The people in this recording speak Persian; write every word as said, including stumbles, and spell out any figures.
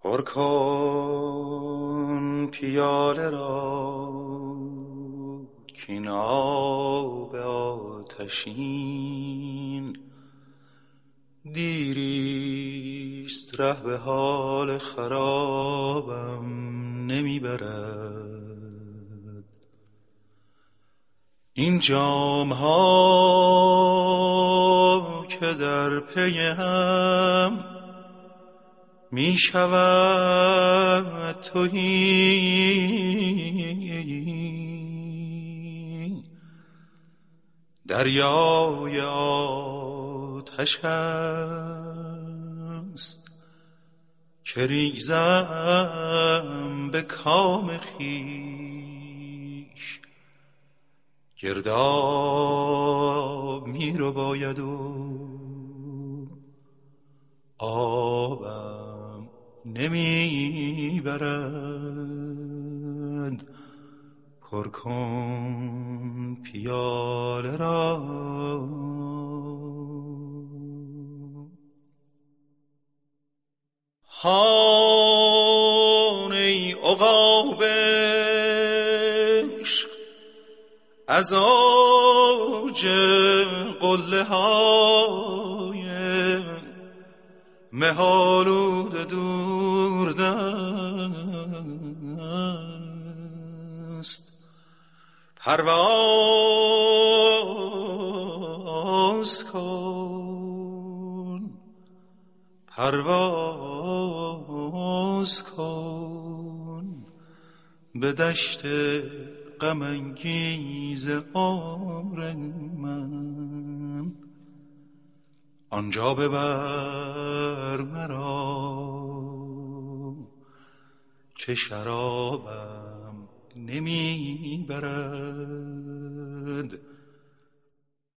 پر کن پیاله را کین آب آتشین دیریست ره به حال خرابم نمیبرد. این جام ها که در پی هم می شود تهی، دریای آتش است که ریزم به کام خویش. گرداب می رو باید و آبم نمی برد. پر کن پیاله را هان ای عقاب عشق از اوج قله های مه‌آلود دوردست. پرواز کن پرواز کن به دشت غم انگیز عمر من. آنجا ببر مرا که شرابم نمی برد.